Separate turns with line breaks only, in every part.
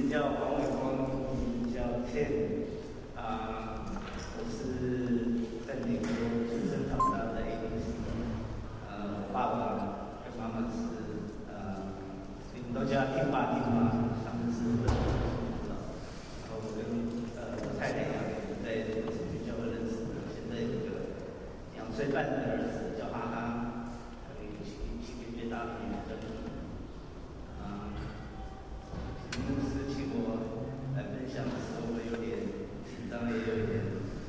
叫黄伟光，名叫 Ken， 我是在美国出生长大的 ABC， 我爸爸跟妈妈是你们都叫他听爸听妈，他们是然后我跟我太太在这个学校认识的，现在有个2岁半的儿子叫哈哈，还有一个7个月大的女儿。牧师请我来分享的时候，我有点紧张，也有一点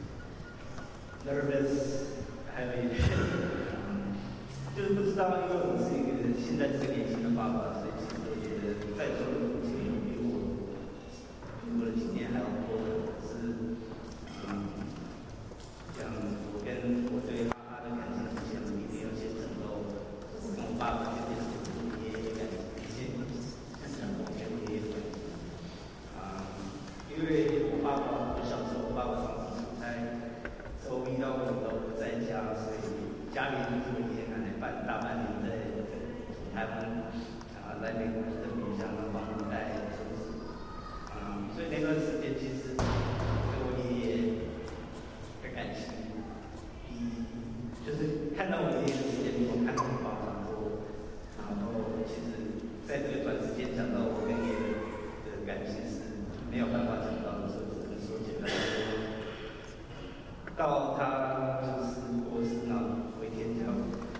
nervous， 还有一点就是不知道，因为我是一个现在是个年轻的爸爸，所以其实我觉得在座的父亲有比我的经验还要多。可是像我跟我对哈哈的感情之前，我一定要先承诺，我跟我爸爸之间是不爷爷感情，先我跟我爷爷感情。因为我小时候，我爸爸常常出差，周1到5都不在家，所以家里就是我爷爷奶奶大半年在台湾来美国的别乡帮我带孙子，所以那段时间其实跟我爷爷的感情，就是看到我爷爷的时间比我看到我爸爸多，然后其实在这个短时间讲到我跟爷爷的感情是没有办法讲到的，所以只能说简单说，到他就是过世回天家，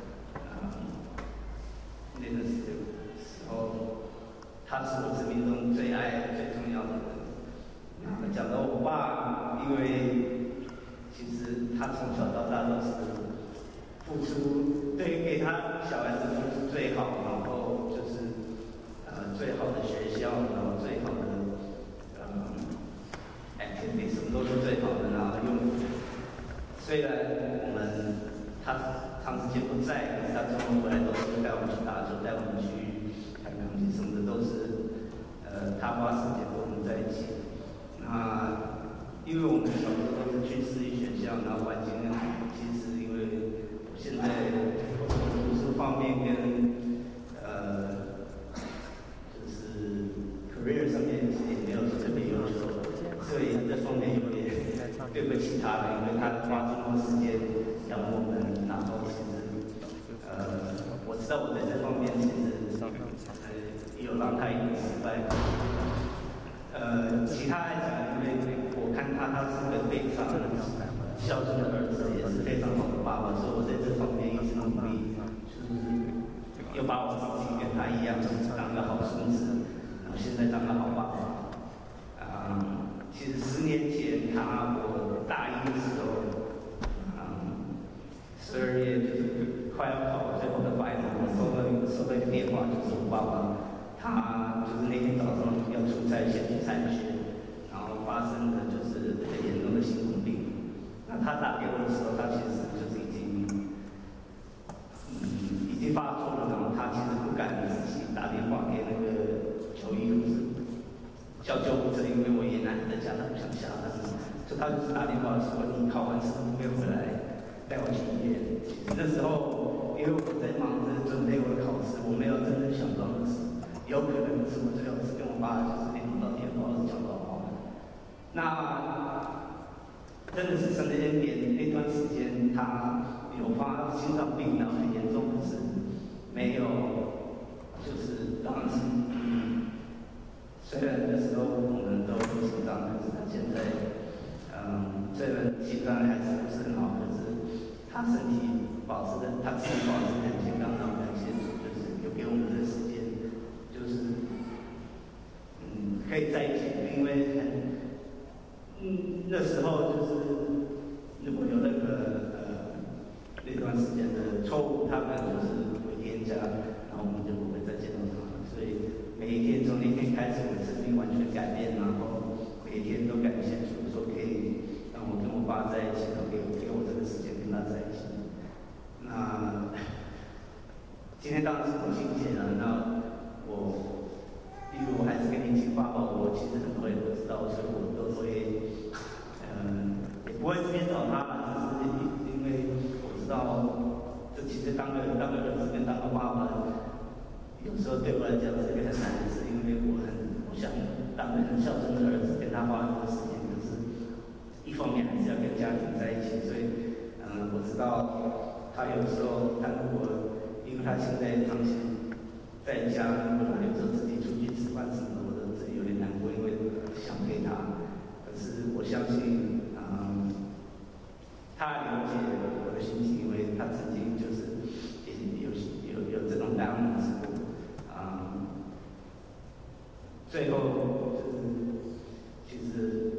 那个时候，他是我生命中最爱最重要的人。讲到我爸，因为其实他从小到大都是付出，对给他小孩子付出最好，然后就是最好的学校，然后最好的。activity 什么都是最好的，然后虽然他长时间不在，可是他周末回来都是带我们去打球，带我们去看钢琴，什么的都是他花时间跟我们在一起。那因为我们小时候都是去私立学校，然后环境很好，其实因为我现在读书方面跟就是 career 上面其实也没有特别优秀。所以这方面有点对不起他的，因为他花这么多时间养我们，然后其实我知道我在这方面其实有让他一点失败。其他来讲，因为我看他是个非常孝顺的儿子，也是非常好的爸爸，所以我在这方面一直努力，就是又把我自己跟他一样当个好孙子，然后现在当个好爸爸。其实10年前，我大1的时候，12月就是快要考最后的final，我收到一个电话，就是我爸爸，他就是那天早上要出差先去参选，然后发生的就是很严重的心脏病。那他打给我的时候，他其实就是已经发作了，然后他其实不敢自己打电话给那个求医护士。叫救护车，因为我爷爷奶奶在家，他不想下单，所以他就是打电话说：“你考完试会不会回来带我去医院？”那时候，因为我在忙着准备我的考试，我没有真正想到的是，有可能是我最后是跟我爸就是联络到电话，是讲到好的。那真的是神的恩典，那段时间他有发心脏病，然后很严重，可是没有，就是当时。虽然那时候我们都不紧张，可是他现在，虽然心脏还是不是很好，可是他自己保持得很健康，然后感谢主，就是有给我们这个时间，就是可以在一起，因为那时候就是如果有那段时间的错误，他们就是回天家，然后我们就不会再见到他了，所以。每一天从那天开始，我的生命完全改变，然后每一天都感谢主，说可以让我跟我爸在一起，然后给我这个时间跟他在一起。那今天当然是母亲节了，那因为我还是跟年轻爸爸，我其实很多也不知道，所以我都会也不会直接找他嘛，只是因为我知道，这其实当个儿子跟当个爸爸。有时候对我来讲是一个很难的事，因为我想当个很孝顺的儿子，跟他花很多时间，可是一方面还是要跟家庭在一起。所以，我知道他有时候，他如果因为他现在长期在家，或者有时候自己出去吃饭什么的，我都自己有点难过，因为想陪他。可是我相信，他了解我的心情，因为他曾经就是有这种难忘之过。最后就是，其实，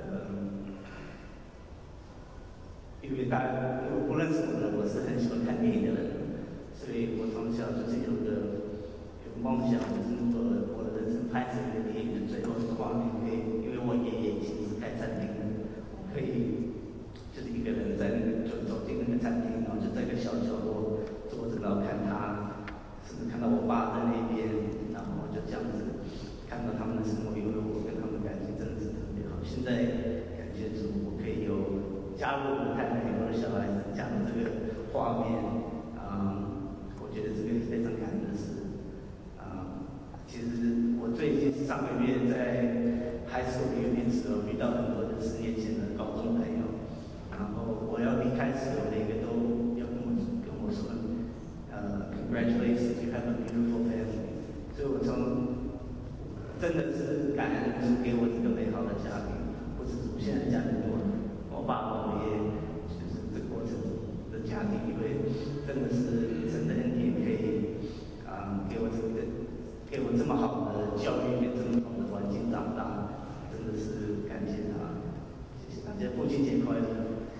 因为我不认识我的，我是很喜欢看电影的人，所以我从小就是有梦想，就是我的人生拍成一个电影的最后的画面，可以，因为我爷爷以前是开餐厅的，我可以就是一个人在那个走进那个餐厅，然后就在一个小角落坐着，然后看他，甚至看到我爸在那边，然后就这样子。看到他们的生活，因为我跟他们感情真的是特别好。现在感谢主，我可以有加入我的太太、我的小孩子加入这个画面，我觉得这个非常感恩的事。其实我最近上个月在high school毕业的时候遇到很多的10年前的高中朋友，然后我要离开时，我每个都要跟我说，congratulations, you have a beautiful family。所以我真的是感恩主给我这个美好的家庭，不是主现在家庭我爸爸、我爷爷，就是这个过程的家庭，因为真的是神的恩典，可以给我这么好的教育，给这么好的环境长大，真的是感谢他，谢谢大家，父亲节快乐。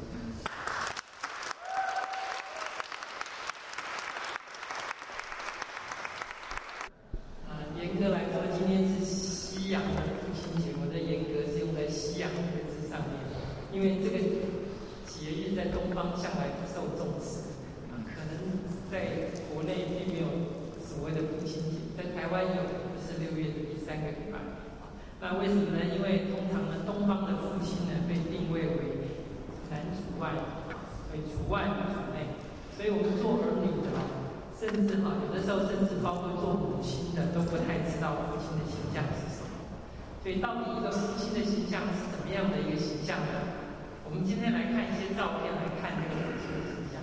严格来说，今天是西洋的父亲节，我的严格是用在西洋这个字上面，因为这个节日在东方向来不受重视，可能在国内并没有所谓的父亲节，在台湾有，是6月的第3个礼拜。那为什么呢？因为通常呢，东方的父亲呢被定位为男主外，为主外女主内，所以我们做儿女的。甚至有的时候甚至包括做母亲的都不太知道父亲的形象是什么。所以到底一个父亲的形象是怎么样的一个形象呢？我们今天来看一些照片来看这个父亲的形象。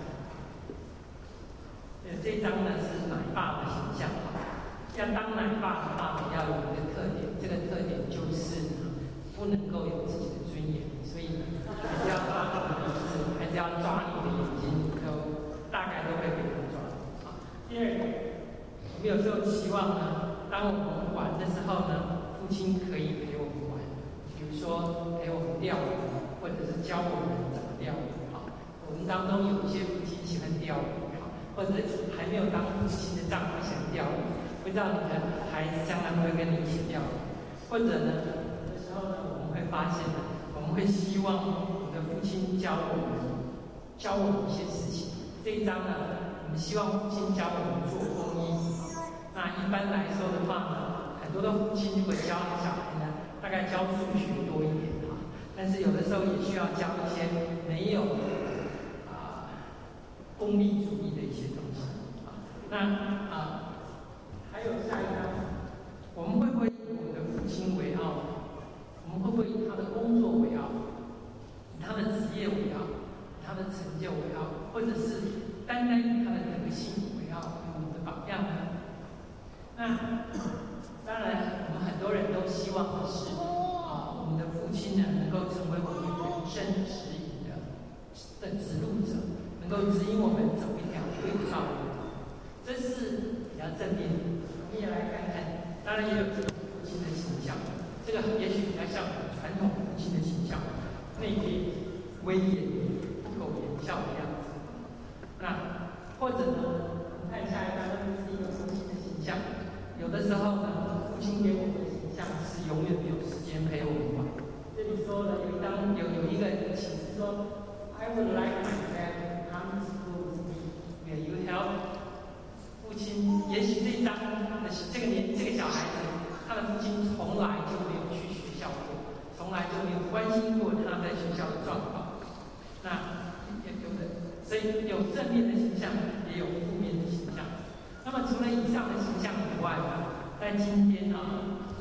这张呢是奶爸的形象。要当奶爸的话，要有一个特点，这个特点就是不能够有自己的尊严，所以还是要抓你的鼻子，还是要抓你的眼睛，大概都会被他抓。第二个，我们有时候期望呢，当我们玩的时候呢，父亲可以陪我们玩，比如说陪我们钓鱼，或者是教我们怎么钓鱼。我们当中有一些父亲喜欢钓鱼，或者还没有当父亲的丈夫想钓鱼，不知道你的孩子将来会跟你一起钓鱼，或者呢，有的时候呢，我们会发现呢，我们会希望我们的父亲教我们一些事情。这一章呢。我们希望父亲教我们做公益。那一般来说的话呢，很多的父亲如果教小孩呢，大概教数学多一点但是有的时候也需要教一些没有功利主义的一些东西那还有下一章，我们会不会以我们的父亲为傲？我们会不会以他的工作为傲，以他的职业为傲，以他的成就为傲，或者是？单单以他的德性为傲，为我们的榜样呢？那当然，我们很多人都希望的是我们的父亲呢，能够成为我们人生指引的指路者，能够指引我们走一条对的道路。这是比较正面的。我们也来看看，当然也有这种父亲的形象，这个也许比较像传统父亲的形象，内敛、威严、不苟言笑的样子。那或者呢，我们看下一张是一个父亲的形象。有的时候呢，父亲给我们的形象是永远没有时间陪我们玩。这里说了有一个启示说 ，I would like my dad to come to school with me. Will you help？ 父亲，也许这一张的这个小孩子，他的父亲从来就没有去学校过，从来就没有关心过他在学校的状况。那有的。所以有正面的形象，也有负面的形象。那么除了以上的形象以外，在今天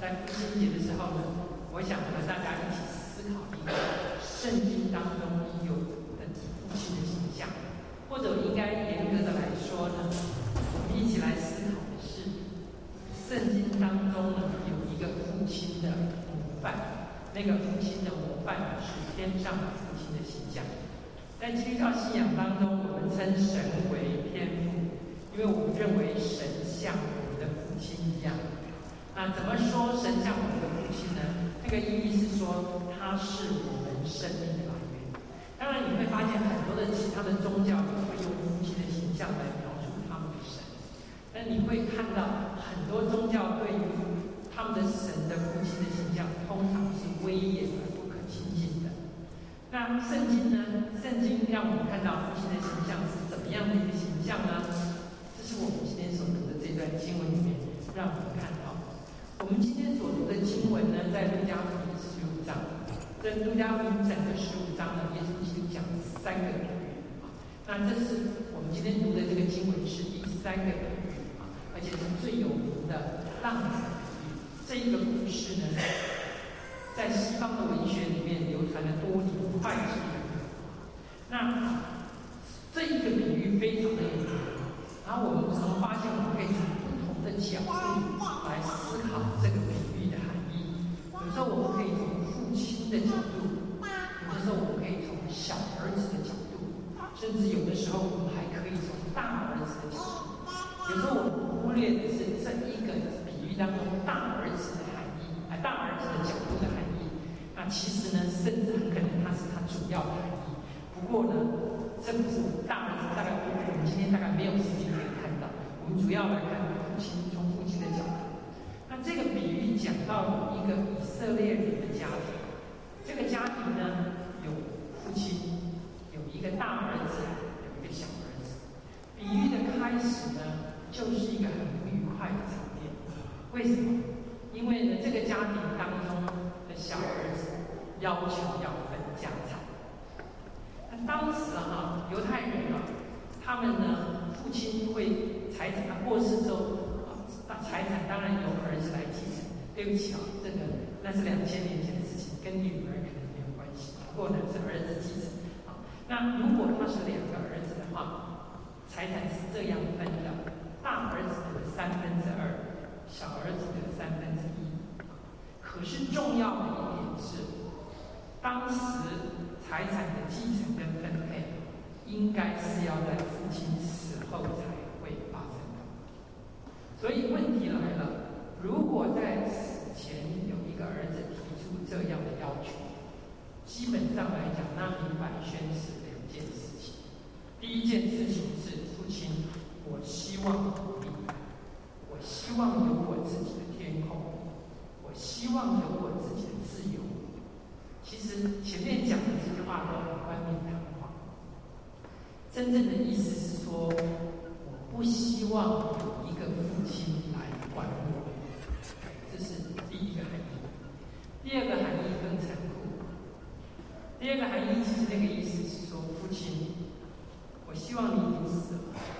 在父亲节的时候呢，我想和大家一起思考一个圣经当中应有的父亲的形象，或者应该严格的来说呢，我们一起来思考的是，圣经当中呢有一个父亲的模范，那个父亲的模范是天上的父亲的形象。在基督教信仰当中，我们称神为天父，因为我们认为神像我们的父亲一样。那怎么说神像我们的父亲呢？那个意义是说，他是我们生命的来源。当然，你会发现很多的其他的宗教也会用父亲的形象来描述他们的神，但你会看到很多宗教对于他们的神的父亲的形象，通常是威严而不可亲近的。那圣经呢？圣经让我们看到父亲的形象是怎么样的一个形象呢？这是我们今天所读的这段经文里面让我们看到。我们今天所读的经文呢，在路加福音15章。在路加福音整个15章呢，耶稣基督讲3个比喻。那这是我们今天读的这个经文是第3个比喻，而且是最有名的浪子比喻。这一个故事呢，在西方的文学里面流传了多年，脍炙人口。那这一个比喻非常的有名，然后我们常发现，我们可以从不同的角度来思考这个比喻的含义。有时候我们可以从父亲的角度，有的时候我们可以从小儿子的角度，甚至有的时候我们还可以从大儿子的角度。有时候我们忽略的是这一个比喻当中大儿子的含义，大儿子的角度的含义。那其实呢，甚至很可能它是它主要的含义。不过呢，这不是大儿子，大概我们今天大概没有时间可以看到。我们主要来看父亲，从父亲的角度。那这个比喻讲到有一个以色列人的家庭，这个家庭呢有父亲，有一个大儿子，有一个小儿子。比喻的开始呢，就是一个很不愉快的场面。为什么？因为呢，这个家庭当中的小儿子要求要分家产。那当时犹太人他们呢，父亲会财产，他过世之后财产当然由儿子来继承。对不起这个那是2000年前的事情，跟女儿可能没有关系。不过呢，是儿子继承。那如果他是2个儿子的话，财产是这样分的：大儿子得2/3，小儿子得1/3。可是重要的一点是，当时财产的继承跟分配，应该是要在父亲死后才会发生的。所以问题来了，如果在死前有一个儿子提出这样的要求，基本上来讲，那明白宣是2件事情。第一件事情是父亲，我希望独立，我希望有我自己的天空，我希望有我自己的自由。其实前面讲的这句话都很冠冕堂皇，真正的意思是说，我不希望有一个父亲来管我。这是第一个含义。第二个含义更残酷。第二个含义其实那个意思是说，父亲，我希望你已经死了。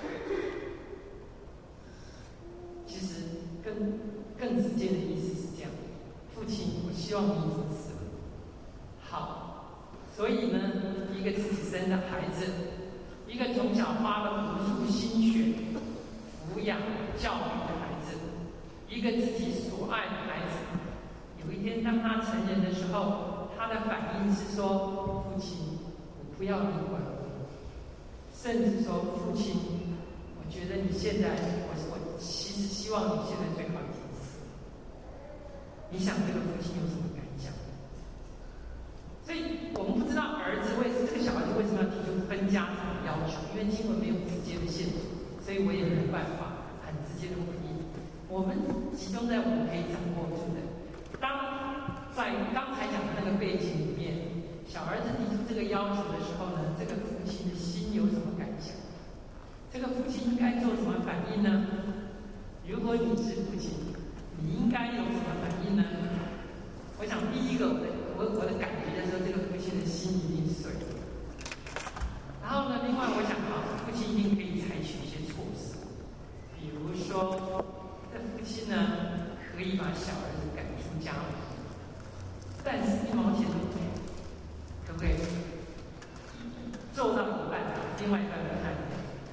其实更直接的意思是这样：父亲，我希望你已经死了。好，所以呢，一个自己生的孩子，一个从小花了无数心血抚养教育的孩子，一个自己所爱的孩子，有一天当他成人的时候，他的反应是说：父亲，我不要你管我。甚至说：父亲，我觉得你现在，我其实希望你现在最好已经死了。你想这个父亲有什么感想？所以我们不知道这个小孩子为什么要提出分家产的要求，因为经文没有直接的限制，所以我也没有办法很直接的回应。我们集中在我们可以掌握住的。在刚才讲的那个背景里面，小儿子提出这个要求的时候呢，这个父亲的心有什么感想？这个父亲应该做什么反应呢？如果你是父亲，你应该有什么反应呢？我想第一个我的感觉的时候，这个父亲的心一定碎了。然后呢，另外我想父亲一定可以采取一些措施，比如说，这父亲呢可以把小儿子赶出出家，但是1毛钱都没有，可不可以？做到一半，另外一半不看。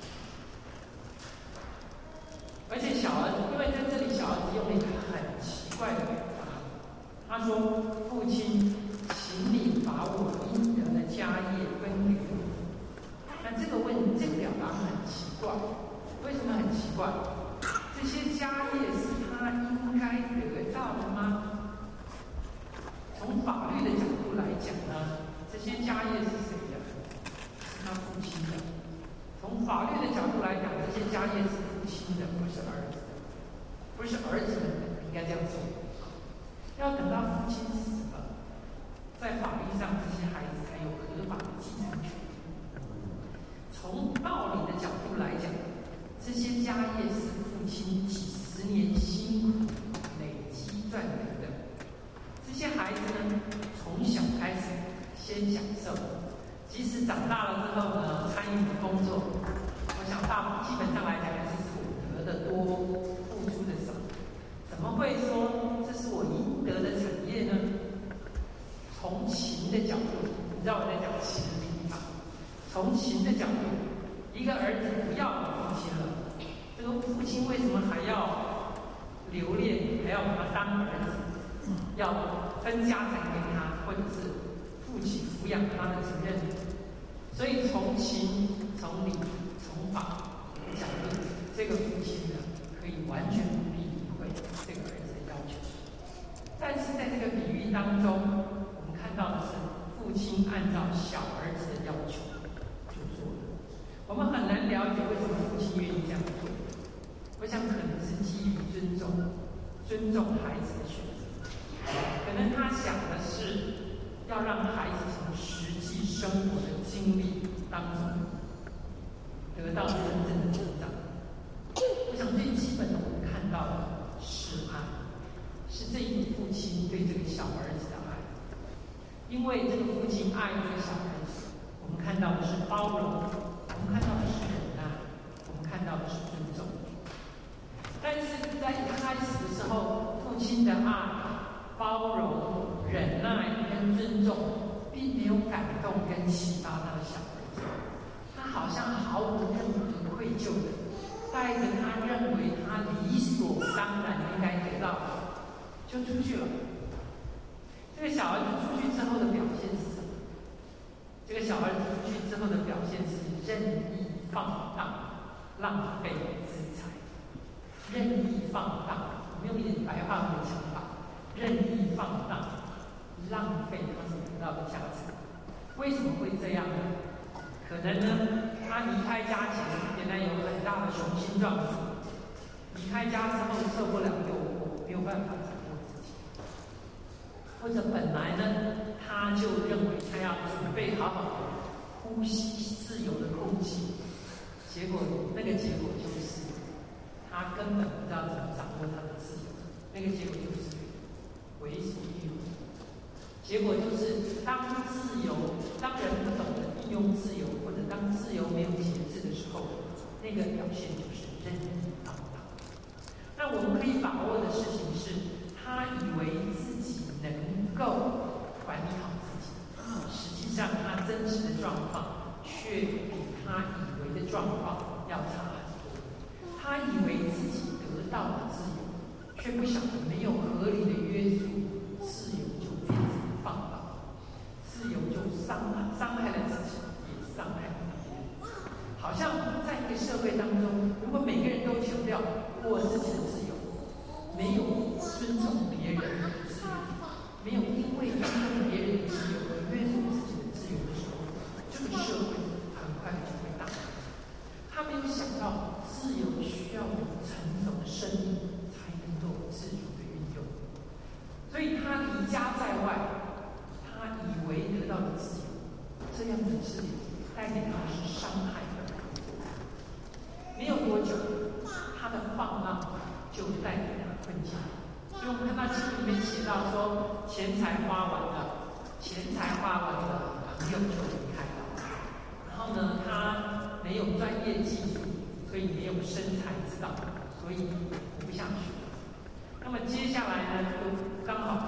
而且小儿子，因为在这里小儿子用了一个很奇怪的表达，他说：“父亲，请你把我应得的家业分给我。”那这个表达很奇怪，为什么很奇怪？这些家业是他应该得到的吗？从法律的角度来讲呢，这些家业是谁的？是他父亲的。从法律的角度来讲，这些家业是父亲的，不是儿子的，不是儿子的，应该这样说。要等到父亲死了，在法律上这些孩子才有合法的继承权。从道理的角度来讲，这些家业是父亲几十年辛苦累积赚来的。这些孩子呢，从小开始先享受，即使长大了之后呢，参与工作，我想基本上来讲还是所得的多，付出的少。怎么会说这是我应得的产业呢？从情的角度，你知道我在讲情的地方。从情的角度，一个儿子不要父亲了，这个父亲为什么还要留恋，还要把他当儿子，要分家产给他，或者是负起抚养他的责任？所以从情、从理、从法的角度，这个父亲呢，可以完全不必理会这个儿子的要求。但是在这个比喻当中，我们看到的是父亲按照小儿子的要求就做了。我们很难了解为什么父亲愿意这样做。我想可能是基于尊重孩子的选择。可能他想的是要让孩子从实际生活的经历当中得到真正的成长。我想最基本的我们看到的是爱，是这一个父亲对这个小儿子的爱。因为这个父亲爱这个小儿子，我们看到的是包容，我们看到的是忍耐，我们看到的是尊重。但是在一开始的时候，父亲的爱、包容、忍耐跟尊重，并没有感动跟启发他的小儿子。他好像毫无任何愧疚的，带着他认为他理所当然应该得到的，就出去了。这个小儿子出去之后的表现是什么？这个小儿子出去之后的表现是任意放荡、浪费资财。任意放荡，我们用一点白话文的讲法，任意放荡，浪费他所得到的家产。为什么会这样呢？可能呢，他离开家前原来有很大的雄心壮志，离开家之后受不了诱惑，没有办法掌握自己。或者本来呢，他就认为他要准备好好的呼吸自由的空气，结果那个结果就是他根本不知道怎么掌握他的自由，那个结果就是为所欲为。结果就是当人不懂得运用自由，或者当自由没有节制的时候，那个表现就是任意放荡。那我们可以把握的事情是，他以为自己能够管理好自己，实际上他真实的状况却比他以为的状况要差很多。他以为自己得到了自由，却不晓得没有合理的约束，自由就变成放荡，自由就伤害了自己，也伤害了别人。好像在一个社会当中，如果每个人都强调我自己的自由，没有尊重别人的自由，没有因为尊重别人的自由而约束自己的自由的时候，这个社会很快就会大改。他没有想到，自由需要有成熟的生命才能够自主的运用，所以他离家在外，他以为得到了自由，这样的自由带给他是伤害的。没有多久，他的放浪就带给他困境。所以我们看到经文里面写到说，钱财花完了，朋友就离开了。然后呢，他没有专业技术，所以没有生财之道，所以活不下去。那么接下来呢，就刚好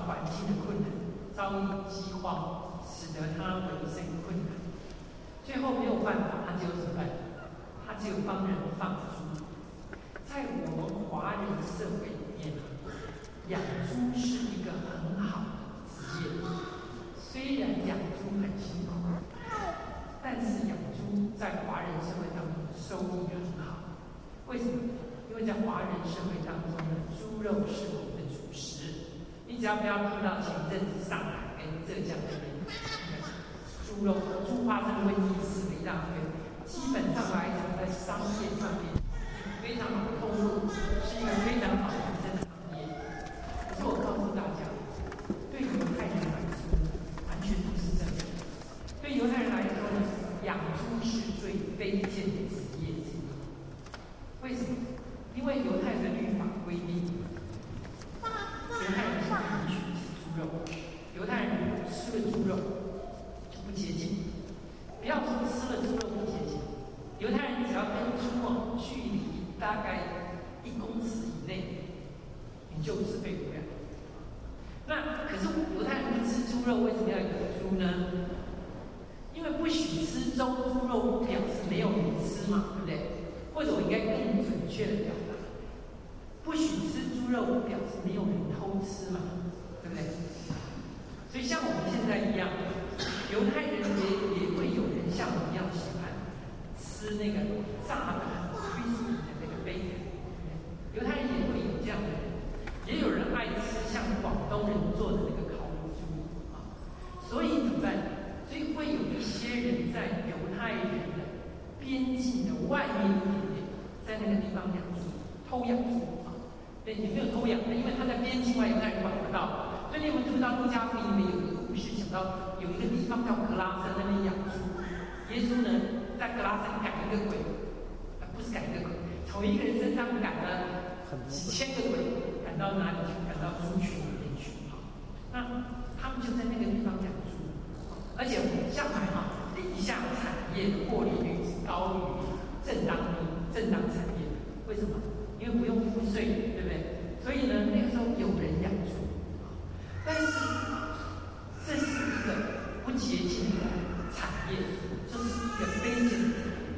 环境的困难，遭遇饥荒，使得他为生困难。最后没有办法，他只有怎么办？他只有帮人放猪。在我们华人社会里面，养猪是一个很好的职业。虽然养猪很辛苦，但是养猪在华人社会当中收益很好。为什么？因为在华人社会当中呢，猪肉是我们的主食。你只要不要碰到前阵子上海跟浙江那边猪肉、猪发生瘟疫死了一大堆，基本上来讲，在商业上面非常好的通路，是一个非常好的营生的行业。可是我告诉大家，对犹太人来说，完全不是这样。对犹太人来说呢，养猪是最卑贱的职业之一。为什么？因为犹太的律法规定，犹太人是不允许吃猪肉，犹太人如果吃了猪肉就不洁净。不要说吃了猪肉不洁净，犹太人只要跟猪距离大概1公尺以内，你就是被污染。那可是犹太人不吃猪肉，为什么要有猪呢？因为不许吃猪肉，不表示没有人吃嘛，对不对？或者我应该更准确的表达，不许吃猪肉，不表示没有人偷吃嘛，对不对？所以像我们现在一样，犹太人也会有人像我们一样喜欢吃那个炸的很 crispy 的那个 bacon， 犹太人也会有这样的人，也有人爱吃像广东人做的那个烤乳猪啊，所以怎么办？所以会有一些人在犹太人的边境的外面一点点，在那个地方养猪，偷养猪啊，对，也没有偷养的，因为他在边境外，犹太人管不到。所以你们知不知道路加福音里面有一个故事，讲到有一个地方叫格拉森，那边养猪。耶稣呢，在格拉森赶一个鬼，不是赶一个鬼，从一个人身上赶了几千个鬼，赶到哪里去？赶到猪群里面去啊。那他们就在那个地方养猪，而且向来底下产业的获利率是高于正当产业。为什么？因为不用赋税，对不对？所以呢，那个时候有人养猪。但是，这是一个不洁净的产业，这是一个卑贱的。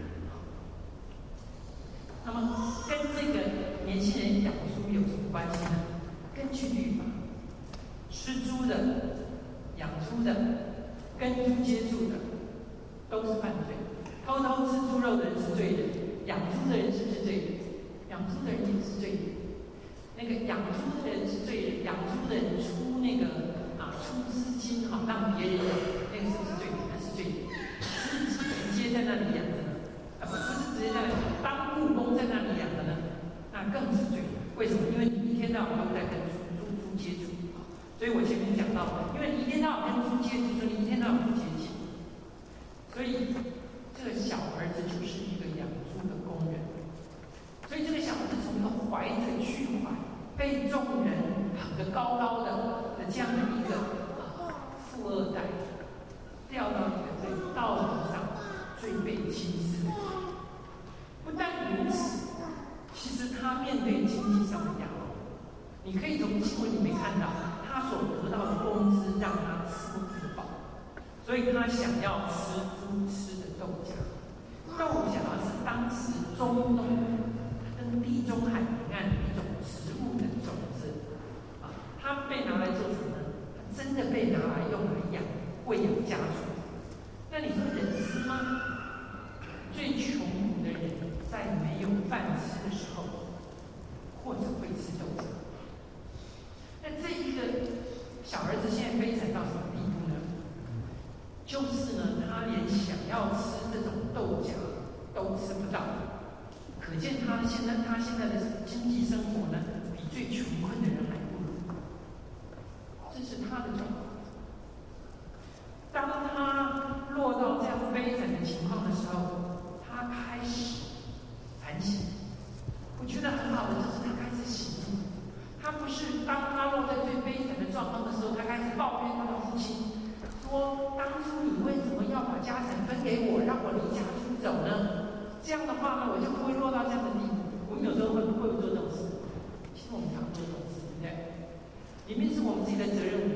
那么，跟这个年轻人养猪有什么关系呢？根据律法，吃猪的、养猪的、跟猪接触的，都是犯罪。偷偷吃猪肉的人是罪人，养猪的人是不是罪人？养猪的人也是罪人。那个养猪的人是罪人，养猪的人出资金让别人养，那个是不是罪人？那是罪人。是直接在那里养的呢？不是直接在那里，当雇工在那里养的呢？那更是罪人。为什么？因为你一天到晚都在跟猪接触啊。所以我前面讲到，因为你一天到晚跟猪接触，所以你一天到晚不洁净。所以这个小儿子就是一个养猪的工人。所以这个小儿子从一个怀着去怀，被众人捧得高高的这样的一个富二代，掉到一个在道德上最被轻视的人。不但如此，其实他面对经济上的压力，你可以从新闻里面看到，他所得到的工资让他吃不饱，所以他想要吃猪吃的豆荚。豆荚是当时中东跟地中海沿岸的一种植物的种子啊，它被拿来做什么呢？它真的被拿来用来喂养家畜。那你说人吃吗？最穷苦的人在没有饭吃的时候，或者会吃豆子。那这一个小儿子现在悲惨到什么地步呢？就是呢，他连想要吃这种豆荚都吃不到。可见他现在的经济生活呢，比最穷困的人还不如。这是他的状况。当他落到这样悲惨的情况的时候，他开始反省。我觉得很好的就是他开始醒悟。他不是当他落在最悲惨的状况的时候，他开始抱怨他的父亲，说当初你为什么要把家产分给我，让我离家出走呢？这样的话呢，我就不会落到这样的地步。我们有时候会不会做这种事？其实我们常做这种事，对不对？明明是我们自己的责任，我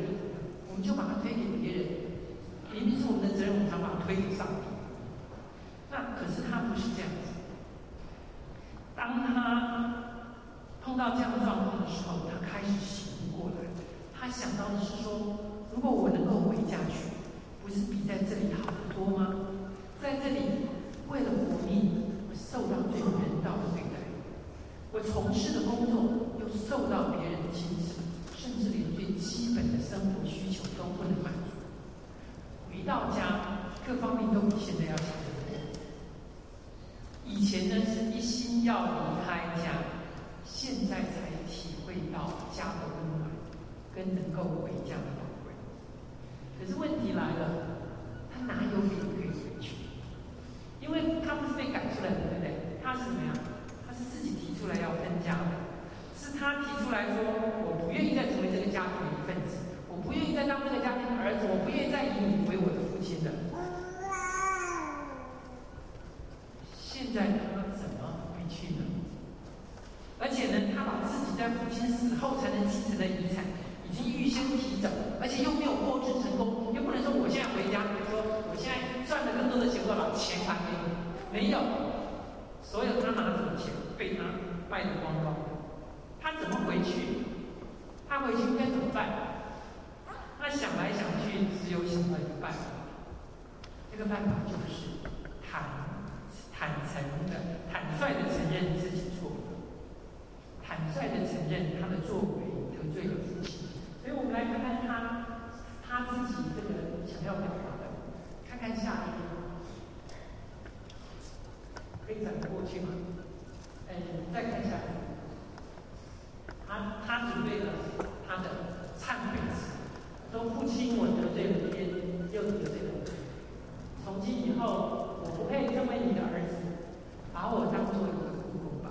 推给上帝。那可是他不是这样子。当他碰到这样的状况的时候，他开始醒悟过来。他想到的是说，如果我能够回家去，不是比在这里好得多吗？在这里为了活命，我受到最不人道的对待，我从事的工作又受到别人的轻视，甚至连最基本的生活需求都不能满足。回到家，各方面都比现在要强得多。以前呢是一心要离开家，现在才体会到家的温暖，跟能够回家的宝贵。可是问题来了，他哪有理由可以回去？因为他不是被赶出来的，对不对？他是怎么样？他是自己提出来要分家的，是他提出来说，我不愿意再成为这个家庭的一份子，我不愿意再当这个家庭的儿子，我不愿意再以你为我的父亲的。现在他怎么回去呢？而且呢，他把自己在父亲死后才能继承的遗产已经预先提走，而且又没有获知成功，又不能说我现在回家，比如说我现在赚了更多的钱，我把钱还给你，没有，所有他拿走的钱被他败得光光的。他怎么回去？他回去应该怎么办？他想来想去，只有想到一个办法，这个办法就是坦率的承认自己错了，坦率的承认他的作为得罪了父亲。所以我们来看看他自己这个想要表达的，看看下一页，可以转过去吗？再看下一页，他准备了他的忏悔词，说：“父亲，我得罪了天，又得罪了人。从今以后，我不配成为你的儿子，把我当做一个雇工吧。”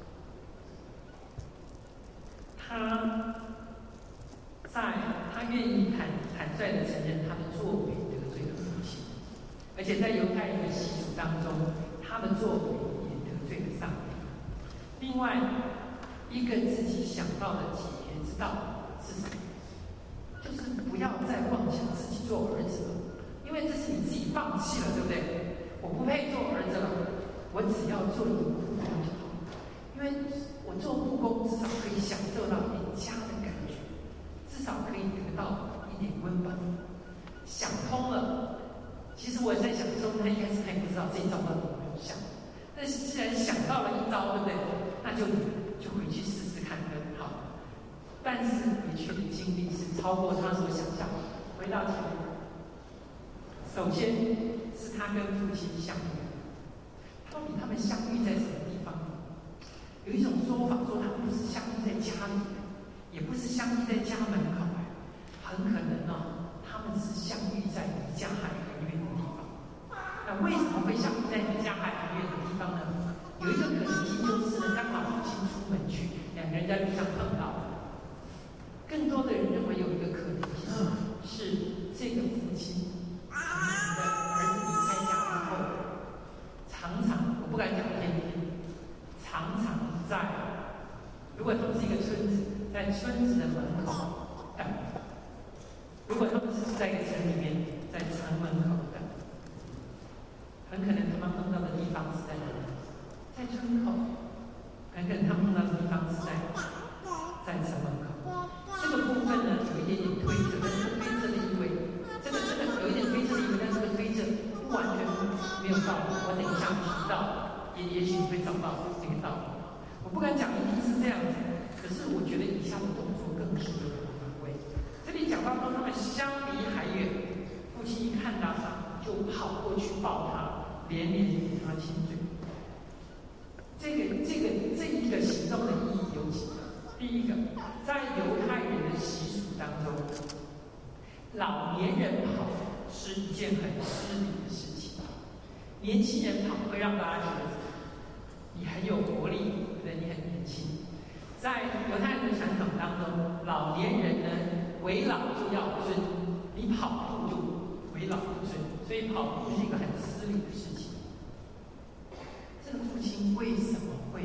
他愿意坦率地承认他的作为得罪了父亲，而且在犹太人的习俗当中，他的作为也得罪了上帝。另外一个自己想到的解决之道是什么？就是不要再妄想自己做儿子了，因为这是你自己放弃了，对不对？我不配做儿子了，我只要做一个雇工就好，因为我做雇工至少可以享受到一点家的感觉，至少可以得到一点温饱。想通了，其实我在想说，他一开始还不知道这一招到底有没有效，但是既然想到了一招，对不对？那就回去试试看更好。但是回去的经历是超过他所想象的。回到前面，首先是他跟父亲相遇，到底他们相遇在什么地方？有一种说法说，他们不是相遇在家里，也不是相遇在家门口，很可能他们是相遇在离家还很远的地方。那为什么会相遇在离家还很远的地方呢？有一个可能性就是呢，刚好父亲出门去，两个人在路上碰到了。更多的人认为有一个可能性是，这个父亲从你的儿子离开家之后，常常我不敢讲天天，常常在，如果他们是一个村子，在村子的门口等；如果他们是住在一个城里面，在城门口等。很可能他们碰到的地方是在哪里？在村口。很可能他们碰到的地方是在城门口。这个部分呢，有一点点推测，但是推测的意味，这个有一点推测的意味，但是这个推测不完全没有道理。我等一下提到，也许你会找到这个道理。我不敢讲一定是这样子，可是我觉得以下的动作更是有可能为。这里讲到说他们相离还远，父亲一看到他，就跑过去抱他，连连与他亲嘴。这一个行动的意义有几个？第一个，在犹太人的习俗当中，老年人跑是一件很失礼的事情。年轻人跑会让大家觉得你很有活力，对不对？你很年轻。在犹太人的传统当中，老年人呢为老就要尊，你跑步就为老不尊，所以跑步是一个很失礼的事情。这个父亲为什么会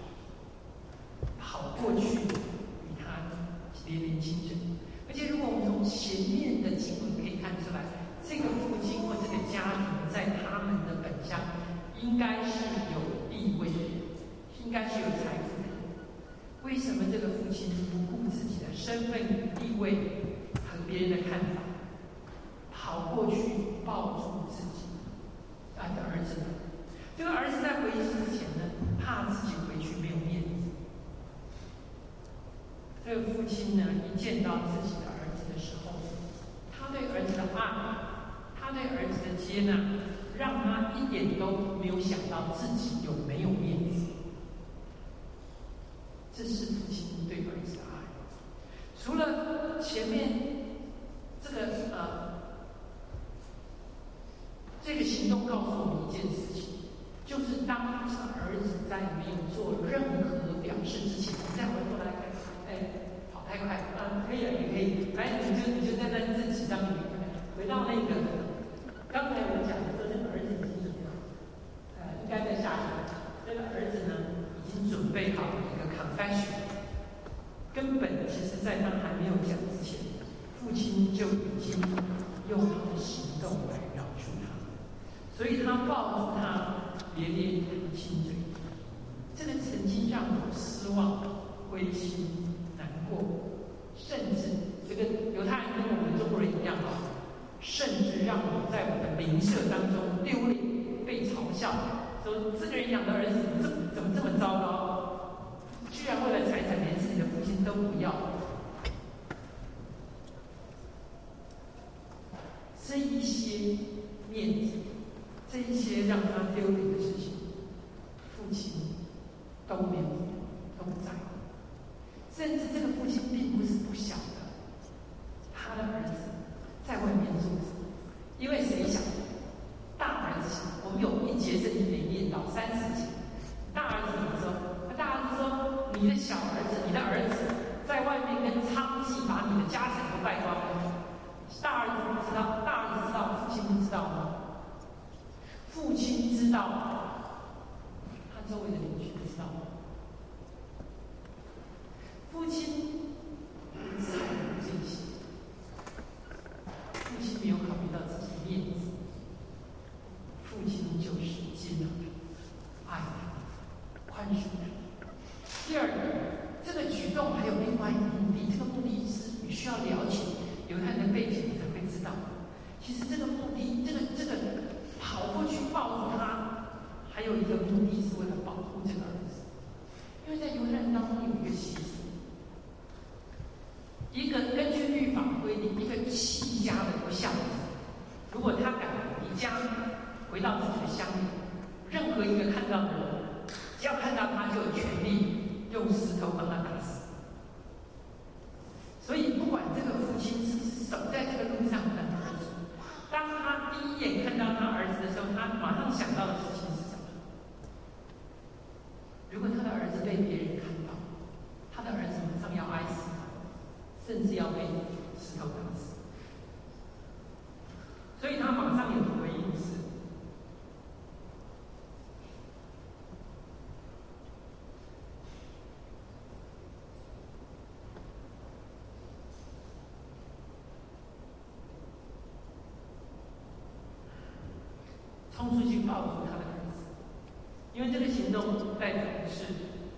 跑过去与他连连亲嘴？而且如果我们从前面的经文可以看出来，这个父亲或这个家庭应该是有地位的，应该是有财富的。为什么这个父亲不顾自己的身份与地位和别人的看法，跑过去抱住自己的儿子呢？这个儿子在回去之前呢，怕自己回去没有面子。这个父亲呢，一见到自己的儿子的时候，他对儿子的爱，他对儿子的接纳，让他一点都没有想到自己有没有面子。这是父亲对儿子的爱。除了前面这个行动告诉我们一件事情，就是当儿子在没有做任何表示之前，我们再回过来看，跑太快，可以了，也可以，来，你就站在这几张里面，回到那个刚才我讲的说，这个儿子已经应该在下集，这个儿子呢已经准备好一个 confession， 根本其实在他还没有讲之前，父亲就已经用他的行动来饶恕他。所以他抱住他，连连谈亲嘴。这个曾经让我失望、灰心、难过，甚至这个犹太人跟我们中国人一样甚至让我在我的邻舍当中丢脸、被嘲笑，说这个人养的儿子怎么这么糟糕？居然为了财产连自己的父亲都不要。这一些面子。这一些让他丢脸的事情，父亲都没有，都不在乎。甚至这个父亲并不是不晓得他的儿子在外面做什么，因为谁想？大儿子想，我们有一节圣经里念到30节，大儿子怎么说？大儿子说：“你的小儿子，你的儿子在外面跟娼妓把你的家产都败光了。”大儿子不知道，大儿子知道，父亲不知道吗？父亲知道，他周围的邻居不知道。父亲不在乎这些，父亲没有考虑到自己的面子，父亲就是接纳他、爱他、宽恕他。第二个，这个举动还有另外一个目的，这个目的是你需要了解犹太人的背景，你才会知道。其实这个目的，这个跑过去抱住他，还有一个目的是为了保护这个儿子。因为在犹太人当中有一个习俗，一个根据律法规定，一个弃家的不孝子，如果他敢离家回到自己的乡里，任何一个看到的人，只要看到他就有权利用石头帮他打死。所以不管这个父亲是不是守在这个路上等儿子，当他第一眼看到他儿子的时候，他马上想到的事情是什么？如果他的儿子被别人看到，他的儿子马上要挨死，甚至要被石头打死。所以他马上有的回应是：冲出去抱住他的儿子，因为这个行动代表的是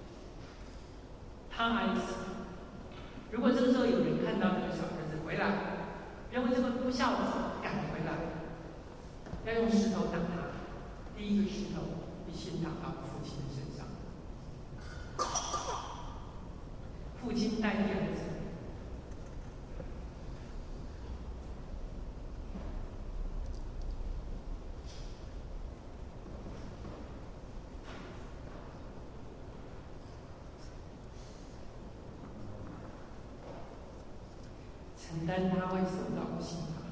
他爱死。如果这个时候有人看到这个小儿子回来，认为这个不孝子赶回来，要用石头打他，第一个石头必先打到父亲的身上。父亲带第儿子，承担他会受到的刑罚。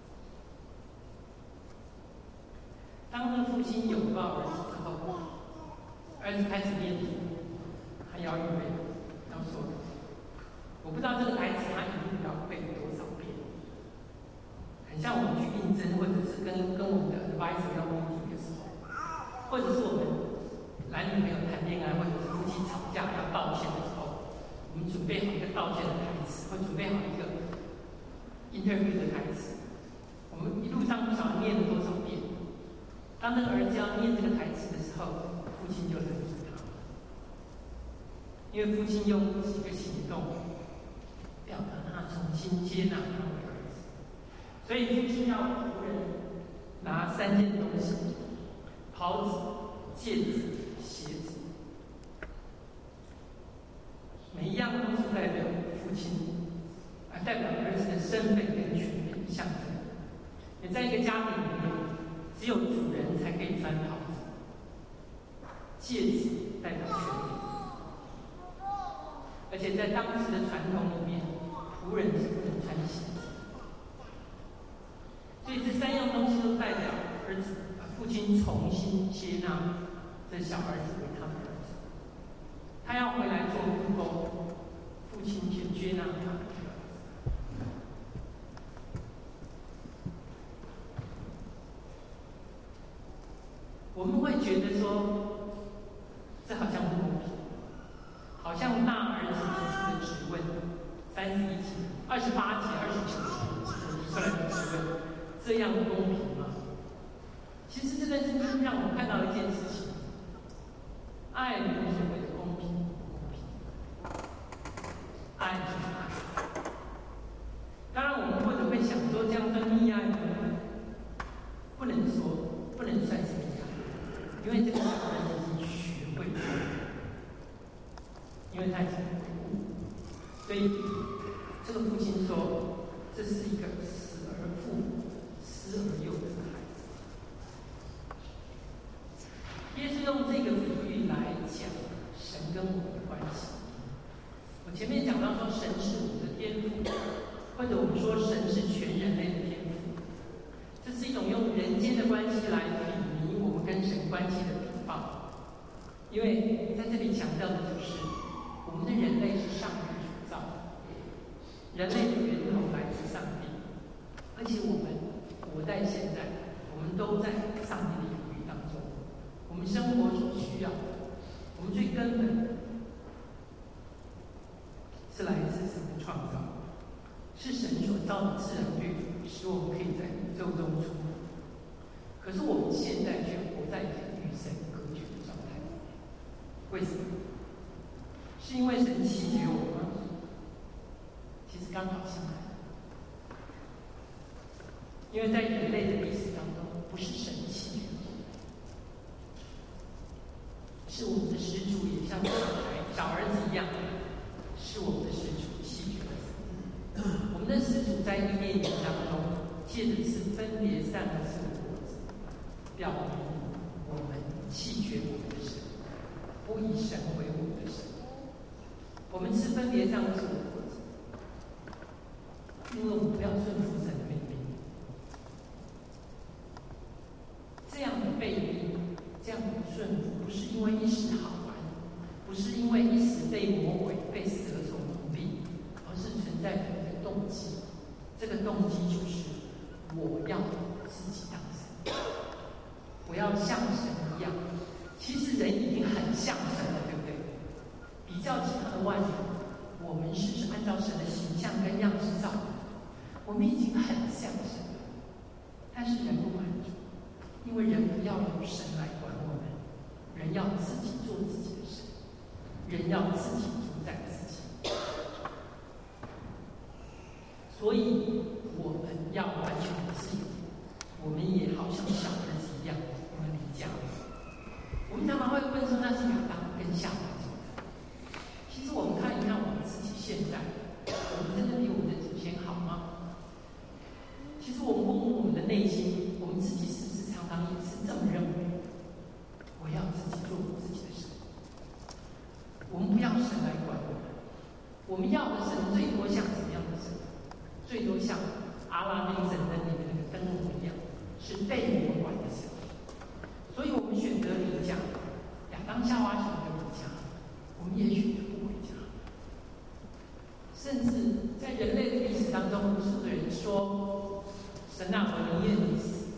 当那父亲拥抱儿子之后，儿子开始念书，他要预备要说的。我不知道这个台词他一定要背多少遍，很像我们去应征，或者是跟我们的 advisor 要 meeting 的时候，或者是我们男女朋友谈恋爱，或者是夫妻吵架要道歉的时候，我们准备好一个道歉的台词，或准备好一个interview 的台词，我们一路上不晓得念了多少遍。 当那个儿子要念这个台词的时候，父亲就拦住他，因为父亲用几个行动表达他重新接纳他的儿子。所以父亲要仆人拿3件东西：袍子、戒指、鞋子，每一样都是代表父亲，代表儿子的身份跟权柄象征。也在一个家庭里面，只有主人才可以穿袍子，戒指代表权柄，而且在当时的传统里面，仆人是不能穿鞋子。所以这3样东西都代表儿子父亲重新接纳这小儿子为他的儿子，他要回来做故宫，父亲就接纳他的儿子。我们会觉得说，这好像不公平，好像大儿子提出的质问，31节、28节、29节所提出来的质问，这样公平吗？其实这段圣经让我们看到一件事情：爱没有所谓的公平不公平，爱就是爱。当然，我们或者会想说，这样算溺爱吗？不能说，不能算是溺爱。因为这个小孩子已经学会了，因为他已经悔悟，所以这个父亲说，这是一个死而复活、失而又得的孩子。耶稣用这个比喻来讲神跟我们的关系。我前面讲到说，神是我们的天父，或者我们说神是全人类的天父，这是一种用人间的关系来比拟我们跟神关系的比方。因为在这里强调的就是，我们的人类是上帝所造的，人类的源头来自上帝，而且我们活在现在，我们都在上帝的领域当中。我们生活所需要的，我们最根本的是来自神的创造，是神所造的自然律，使我们可以在宇宙中出入。可是我们现在却活在一个与神隔绝的状态。为什么？是因为神弃绝我吗？其实刚好相反。因为在人类的历史当中，不是神弃绝我们，是我们的始祖也像小儿子一样，是我们的始祖弃绝了神。我们的始祖在伊甸园当中，借着吃分别善恶树的果子，表明我们弃绝我们的神，不以神为我们的神。我们吃分别善恶树的果子，因为我们不要顺服神的命令。这样的背逆，这样的不顺服，不是因为一时好玩，不是因为一时被魔鬼、被蛇所蒙蔽，而是存在着一个动机。这个动机就是我要自己当神，我要像神一样。其实人已经很像神了，对不对？比较其他的万人，我们是按照神的形象跟样式造的，我们已经很像神了。但是人不满足，因为人不要由神来管我们，人要自己做自己的神，人要自己主宰自己。所以我们要完全自由，我们也好像小儿子一样，我们离家了。我们常常会问说，那是亚当跟夏娃做的。其实我们看一看我们自己现在，我们真的比我们的祖先好吗？其实我们问问我们的内心，我们自己是不是常常也是这么认为？我要自己做我自己的神，我们不要神来管我们，我们要的神最多像怎么样的神？最多像阿拉丁神灯里面那个灯笼一样，是被我们管的神。所以我们选择离家，亚当夏娃选择离家，我们也选择不回家。甚至在人类的历史当中，无数的人说：“神啊，我宁愿你死，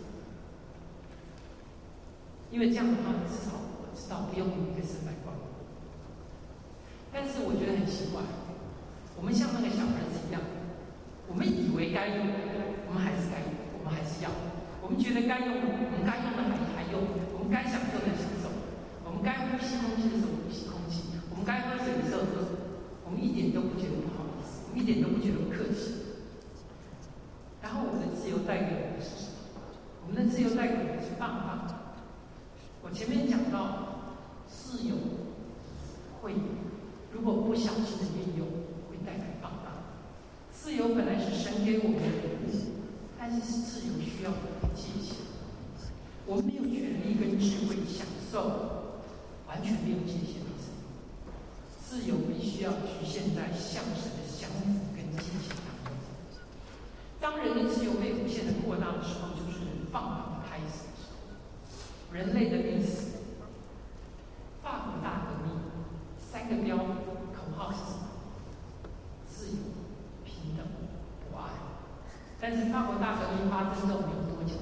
因为这样的话，至少我知道不用有一个神来管我。”但是我觉得很奇怪，我们像那个小儿子一样。我们以为该用的，我们还是该用，我们还是要。我们觉得该用的，我们该用的还用。 用，我们该享受的享受，我们该呼吸空气的时候呼吸空气，我们该喝水的时候喝，我们一点都不觉得不好意思，我们一点都不觉得不客气。然后我们的自由带给我们的是什么？我们的自由带给我们的是放放。我前面讲到，自由会如果不小心的运用，会带来放大。自由本来是神给我们的礼物，但是自由需要有界限。我们没有权利跟智慧享受完全没有界限的自由。自由必须要局限在向神的降服跟界限当中。当人的自由被无限的扩大的时候，就是人放荡开始的时候。人类的历史，法国大革命3个标口号是什么？自由、平等、博爱。但是法国大革命发生之后没有多久，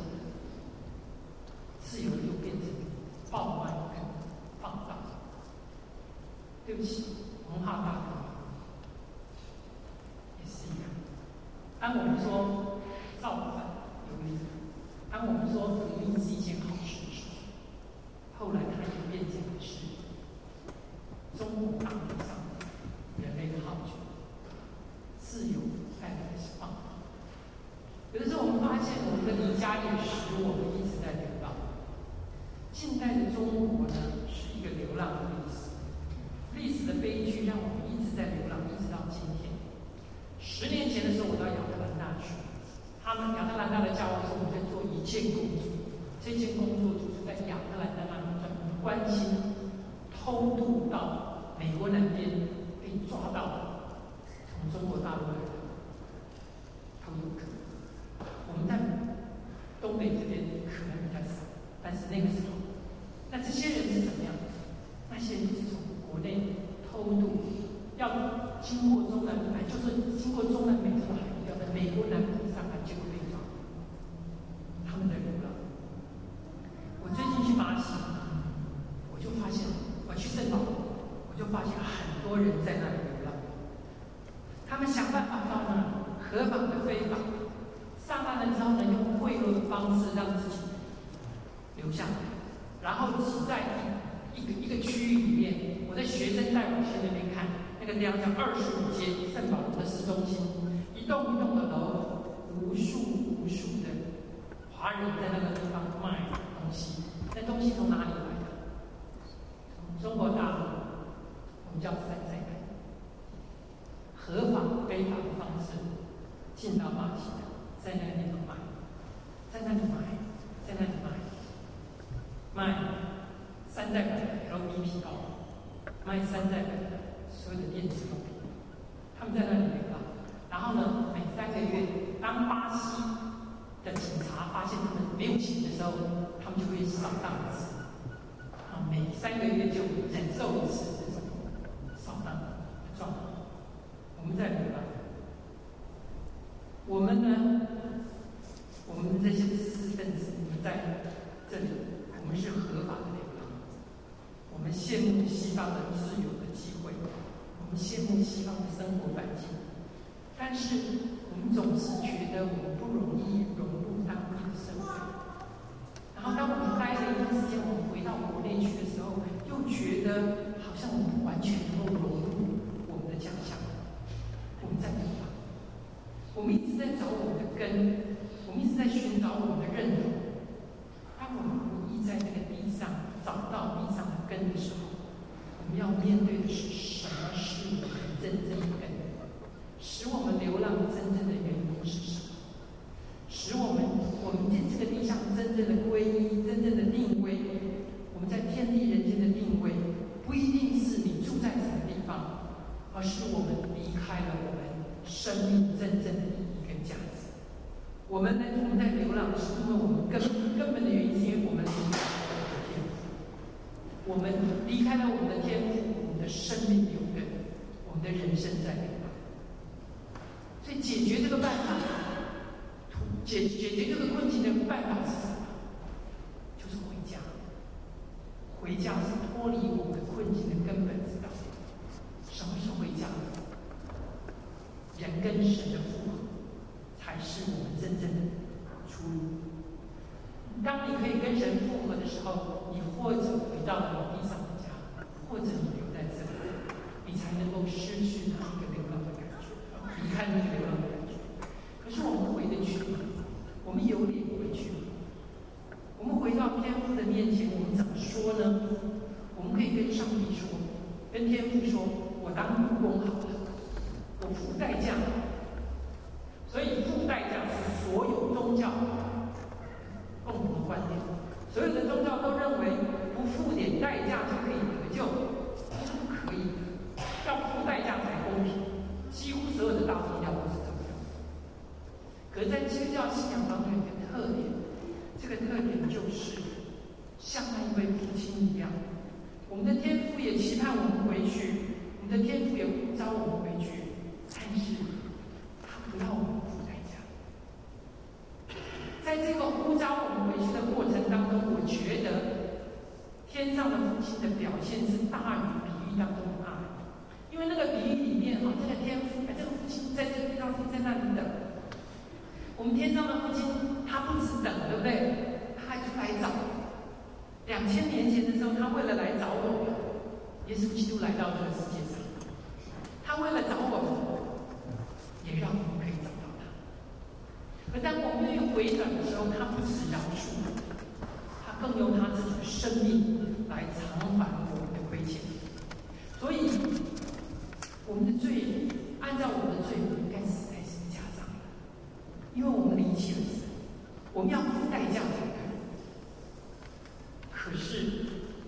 自由就变成暴乱跟放荡。对不起，文化大革命也是一样。当我们说造反有理，当我们说革命是一件好事的时候，后来它也变成了是中国大陆上人类的号角。自由带来的是放荡。有的时候我们发现，我们的离家也使我们一直在流浪。近代的中国呢，是一个流浪的历史，历史的悲剧让我们一直在流浪，一直到今天。10年前的时候，我到亚特兰大去，他们亚特兰大的教授我们在做一件工作，这件工作就是在亚特兰大那里关心偷渡到美国南边被抓到从中国大陆来的偷渡客。我们在东北这边可能比较少，但是那个时候，那这些人是怎么样？那些人是从国内偷渡，要经过中南海，就是经过中南美洲海，要在美国南部上岸，结果被抓。他们在流浪。我最近去巴西，我就发现，我去圣保罗，我就发现很多人在那里流浪。他们想办法到那里，合法的、非法。上岸了之后呢，用贿赂的方式让自己留下来，然后挤在一个区域里面。我的学生带我去那边看，那个地方叫25街，圣保罗的市中心，一栋一栋的楼，无数的华人在那个地方卖东西。那东西从哪里来的？从中国大陆，我们叫山寨的，合法非法的方式进到巴西的。在那里买，在那里买，在那里卖山寨版的 LV 皮包，卖山寨版的所有的电子用品。他们在那里流浪，然后呢，每3个月，当巴西的警察发现他们没有钱的时候，他们就会扫荡一次。每3个月就忍受一次这种扫荡的状况。我们在流浪。我们呢？我们这些知识分子，我们在这里，我们是合法的流浪。我们羡慕西方的自由的机会，我们羡慕西方的生活环境，但是我们总是觉得我们不容易融入当地的社会。然后，当我们待了一段时间，我们回到国内去的时候，又觉得好像我们不完全能够融入我们的家乡。我们在流浪。我们一直在找我们的根，我们一直在寻找我们的认同。当我们不易在这个地上找到地上的根的时候，我们要面对的是什么是我们真正的根？使我们流浪真正的原因是什么？使我们在这个地上真正的归依、真正的定位，我们在天地人间的定位，不一定是你住在什么地方，而是我们离开了我们生命真正的意义跟价值。我们在流浪，是因为我们根本的原因是因为我们离开了我们的天赋，我们离开了我们的天赋，我们的生命有根，我们的人生在流浪。所以解决这个办法，解决这个困境的办法是什么？就是回家。回家是脱离我们困境的根本之道。什么是回家？人跟神的复合，才是我们真正的出路。 当你可以跟神复合的时候，你或者回到了地上的家，或者你留在这里，你才能够失去那一个流浪的感觉，离开那个流浪的感觉。可是我们回得去吗？我们有脸回去吗？我们回到天父的面前，我们怎么说呢？我们可以跟上帝说，跟天父说：“我当雇工好了，我付代价。”所以付代价是所有宗教共同的观点。所有的宗教都认为不付点代价就可以得救，这是不可以的，要付代价才公平。几乎所有的大宗教都是这样。可是在基督教信仰当中有一个特点，这个特点就是像那一位父亲一样，我们的天父也期盼我们回去，我们的天父也呼召我们回去，但是他不要我们付代价。在这个呼召我们回去的过程当中，我觉得天上的父亲的表现是大于比喻当中的爱，因为那个比喻里面这个天父，这个父亲在这个地方在那里等。我们天上的父亲，他不只等，对不对？他还出来找。2000年前的时候，他为了来找我们，耶稣基督来到这个世界上，他为了找我们，也让我们可以找到他。而当我们愿意回转的时候，他不只饶恕我们，他更用他自己的生命来偿还我们的亏欠。所以，我们的罪，按照我们的罪，我们应该死在十字架上，因为我们离弃了神，我们要付代价才可以。可是，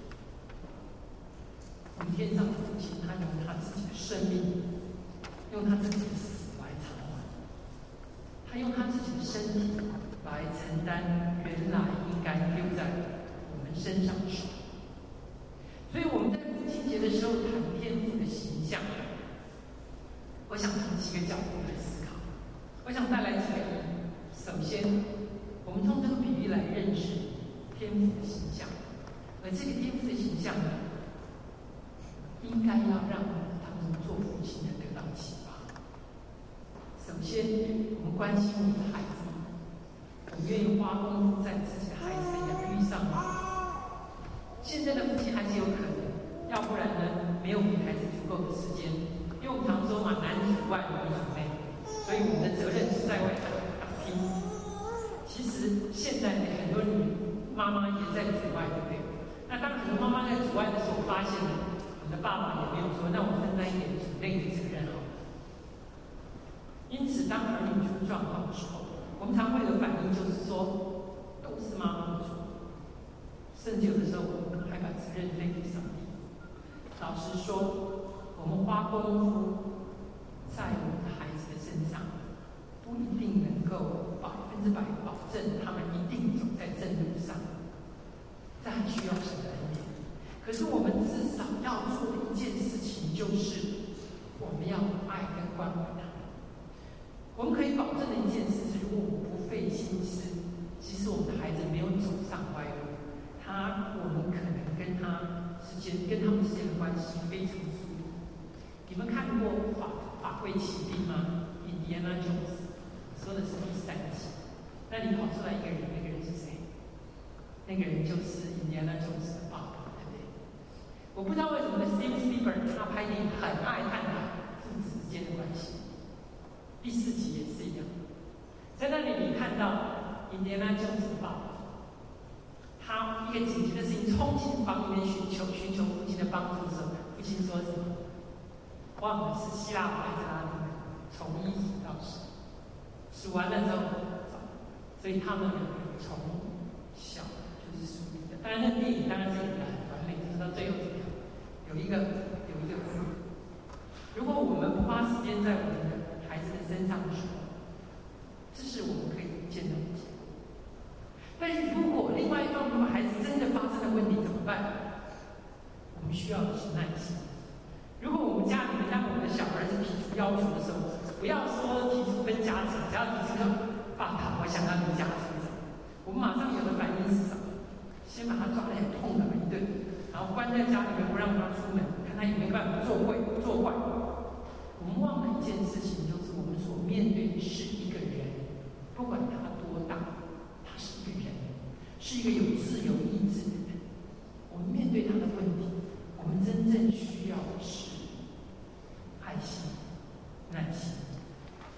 我们天上的父亲，他用他自己的生命，用他自己的死来偿还，他用他自己的身体来承担原来应该丢在我们身上的事。所以我们在父亲节的时候谈天父的形象，我想从几个角度来思考，我想带来几个意义。首先，我们从这个比喻来认识天父的形象。而这个天父的形象呢，应该要让我们当中做父亲的得到启发。首先，我们关心我们的孩子吗？我们愿意花功夫在自己的孩子的养育上吗？现在的父亲还是有可能，要不然呢，没有给孩子足够的时间。因为我们常说嘛，男主外，女主内，所以我们的责任是在为孩子打拼。其实现在的很多女妈妈也在主外，对不对？那当很多妈妈在主外的时候，发现了我的爸爸也没有说，那我分担一点主内的责任好了。因此，当儿女出状况的时候，我们常会有反应，就是说都是妈妈的错，甚至有的时候我们还把责任推给上帝。老实说，我们花功夫在我们的孩子的身上，不一定能够100%保证他们一定走在正路上。这很需要神的恩典。可是我们至少要做的一件事情，就是我们要爱跟关怀他们。我们可以保证的一件事是，如果我们不费心思，即使我们的孩子没有走上歪路，我们可能跟他们之间的关系非常疏离。你们看过法柜奇兵吗？印第安纳琼斯说的是第3集，那里跑出来一个人，那个人是谁？那个人就是印第安纳琼斯的爸爸，对不对？我不知道为什么 Steven Spielberg 他拍电影很爱探讨父子之间的关系。第4集也是一样，在那里你看到印第安纳琼斯的爸爸，他一个紧急的事情冲进房里面寻求父亲的帮助的时候，父亲说什么？忘了是希腊文还是拉丁文，从1数到10，数完了之后，所以他们两个人从小就是属于的。当然，那电影当然是演得很完美，就是到最后怎么样，有一个父。如果我们不花时间在我们的孩子的身上的时候，这是我们可以见到的结果。但是如果另外一方，如果孩子真的发生了问题怎么办？我们需要的是耐心。如果我们家里面当我们的小儿子提出要求的时候，不要说提出分家产，只要提出爸爸，我想要离家出走，我们马上有的反应是什么？先把他抓来痛打一顿，然后关在家里面不让他出门，看他有没有办法作坏。我们忘了一件事情，就是我们所面对的是一个人，不管他多大，他是一个人，是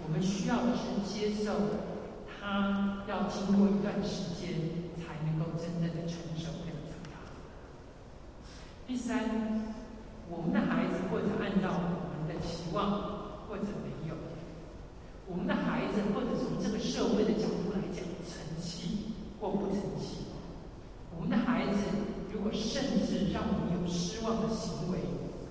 我们需要的是接受他要经过一段时间才能够真正的成熟跟长大。第三，我们的孩子或者按照我们的期望，或者没有，我们的孩子或者从这个社会的角度来讲，成绩或不成绩，我们的孩子如果甚至让我们有失望的行为，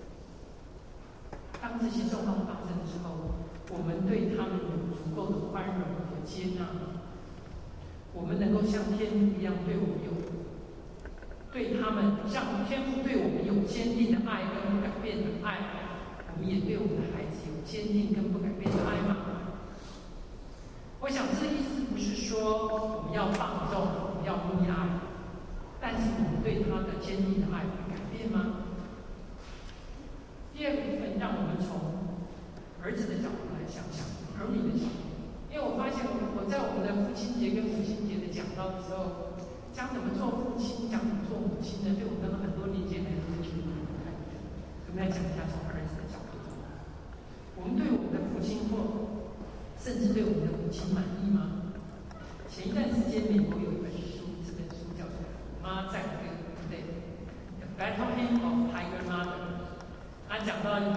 当这些状况发生之后，我们对他们有足够的宽容和接纳，我们能够像天父一样对我们对他们像天父对我们有坚定的爱跟不改变的爱，我们也对我们的孩子有坚定跟不改变的爱吗？我想这个意思不是说我们要放纵，我们要溺爱，但是我们对他的坚定的爱会改变吗？第二部分，让我们从儿子的角度来想想，儿女的角度。因为我发现我在我们的父亲节跟母亲节的讲道的时候，讲怎么做父亲，讲怎么做母亲呢？对我们很多年轻人都觉得不太一样。我们来讲一下从儿子的角度，我们对我们的父亲或甚至对我们的母亲满意吗？前一段时间，美国有一本书，这本书叫做《妈战歌》，对，《The Battle Hymn of Tiger Mother》。他讲到一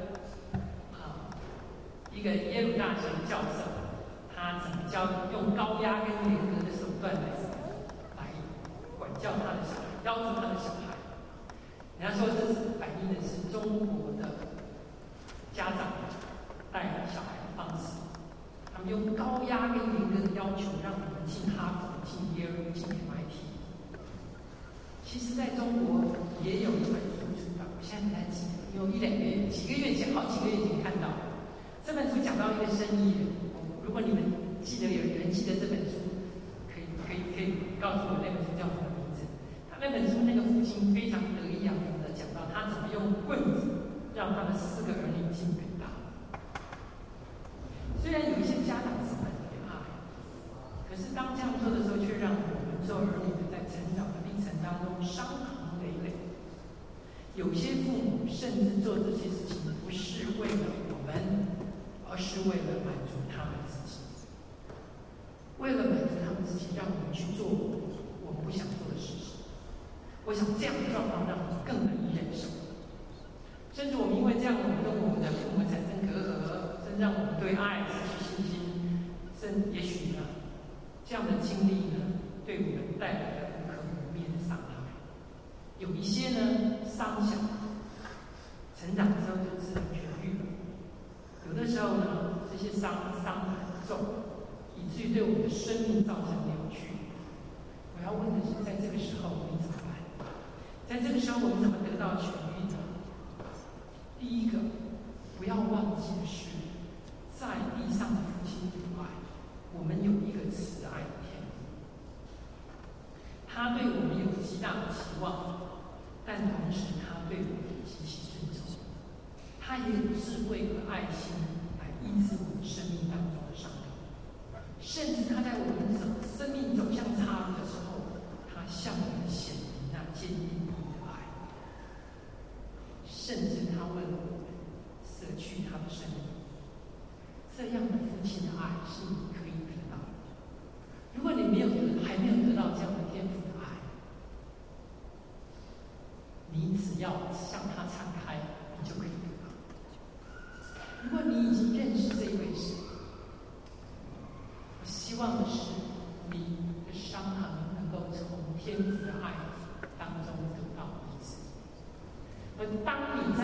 个耶鲁大学的教授，他怎么用高压跟严格的手段来管教他的小孩，要求他的小孩。人家说这是反映的是中国的家长带小孩的方式，他们用高压跟严格的要求，让我们进哈佛、进耶鲁、进 MIT。其实，在中国也有一本书出版，我现在不太记得，有几个月前，好几个月前看到。这本书讲到一个生意人，如果你们记得有人记得这本书，可以告诉我那本书叫什么名字？他那本书那个父亲非常得意洋洋的讲到他怎么用棍子让他的4个儿女进北大。虽然有一些家长是很厉害，可是当这样做的时候，却让我们做儿女的在成长的历程当中伤痕累累。有些父母甚至做这些事情不是为了我们，而是为了满足他们自己。为了满足他们自己，让我们去做我们不想做的事情。我想这样的状况让我们更难以忍受。甚至我们因为这样，我们跟我们的父母产生隔阂，甚至让我们对爱失去信心。也许呢，这样的经历呢，对我们带来了不可磨灭的伤害。有一些呢，伤小，成长之后就自然痊愈了；有的时候呢，这些伤很重，以至于对我们的生命造成扭曲。我要问的是，在这个时候你怎么办？在这个时候我们怎么得到痊愈呢？第一个，不要忘记的是，在地上的父亲以外，我们有一个慈爱的天父，他对我们有极大的期望。但同时，他对我们极其尊重，他也有智慧和爱心来医治我们生命当中的伤痛。甚至他在我们生命走向岔路的时候，他向我们显明那坚定不移的爱。甚至他为了我们舍去他的生命。这样的父亲的爱是你可以得到的。如果你还没有得到这样的天赋的爱，你只要向他敞开，你就可以得到。如果你已经认识这一位神，我希望的是你的伤痕能够从天父的爱当中得到医治。而当你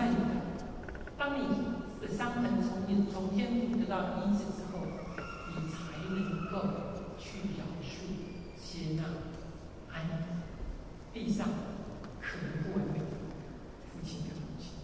的伤痕从天父得到医治之后，你才能够去饶恕、接纳、爱地上可能不完美的父亲跟母亲。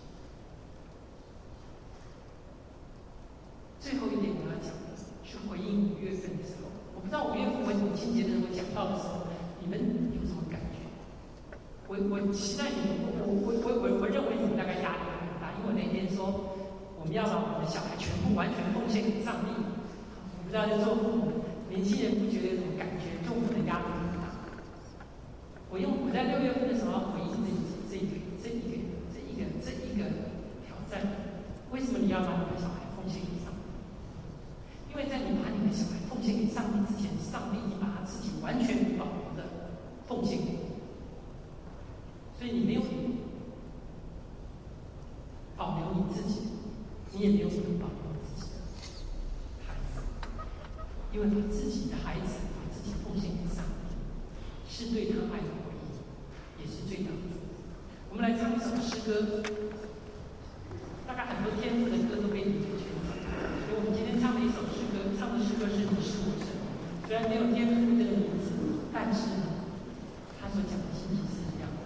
最后一点我要讲的是回应5月份的时候，我不知道5月份母亲节的时候讲到的时候，你们有什么感觉？我期待你们，我认为你们大概压力很大，因为我那天说我们要把我们的小孩全部完全奉献给上帝。我不知道在做父母，年轻人不觉得有什么感觉？就我们的压力很大。我在6月份的时候要回应这一个挑战。为什么你要把你的小孩奉献给上帝？ 见过，所以你没有保留你自己，你也没有保留自己的孩子，因为把自己的孩子把自己奉献给上帝，是对他爱的回应，也是最大的祝福。我们来唱一首诗歌，大概很多天赋的歌都被你们圈了，所以我们今天唱的一首诗歌，唱的诗歌是《你是我神》，虽然没有天赋这个名字，但是呢，他所讲的信息是一样的。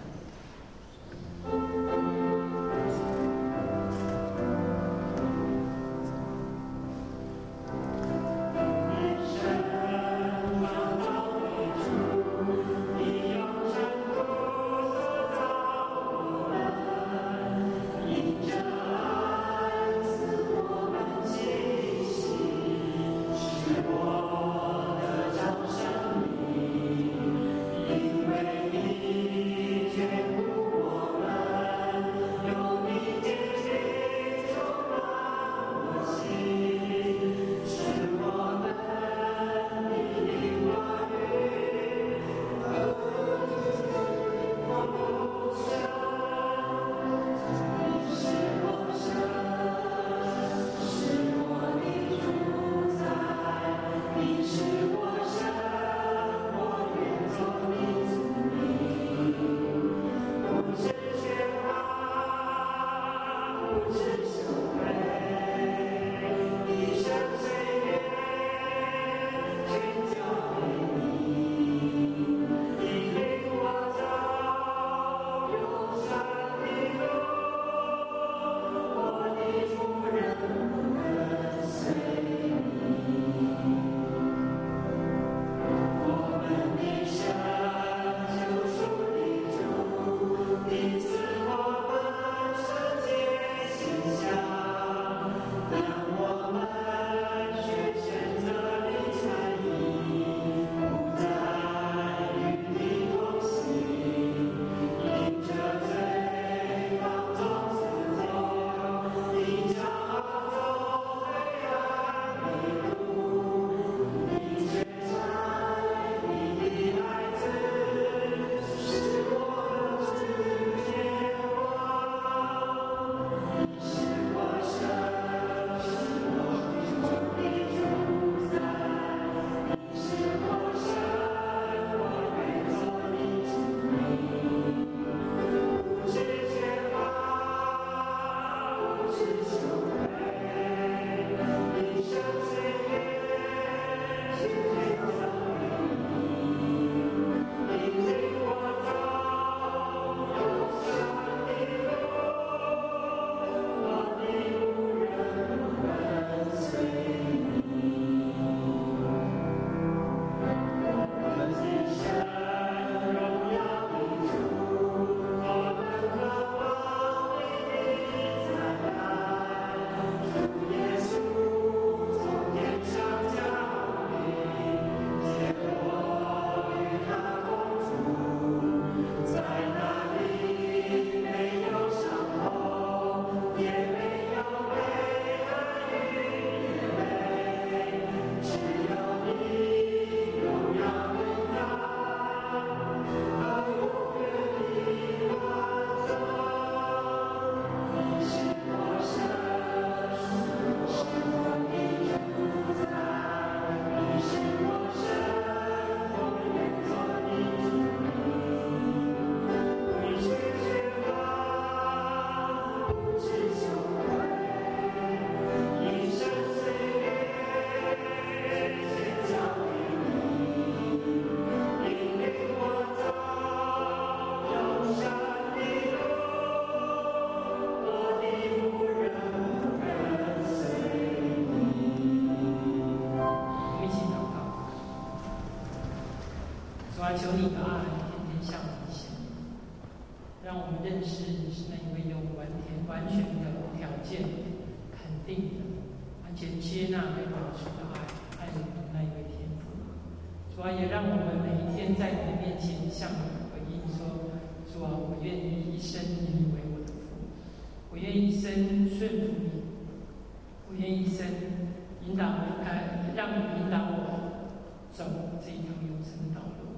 求你的爱天天向我们显明，让我们认识你是那一位有完全的条件肯定的，完全接纳跟保持的爱你的那一位天父。主啊，也让我们每一天在你的面前向你回应说：主啊，我愿意一生以你为我的父，我愿意一生顺服你，我愿意一生让你引导我走这一条永生的道路。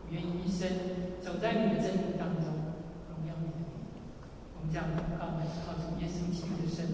愿一生走在你的正路当中，荣耀你的名。我们这样祷告，是靠主耶稣基督的圣名。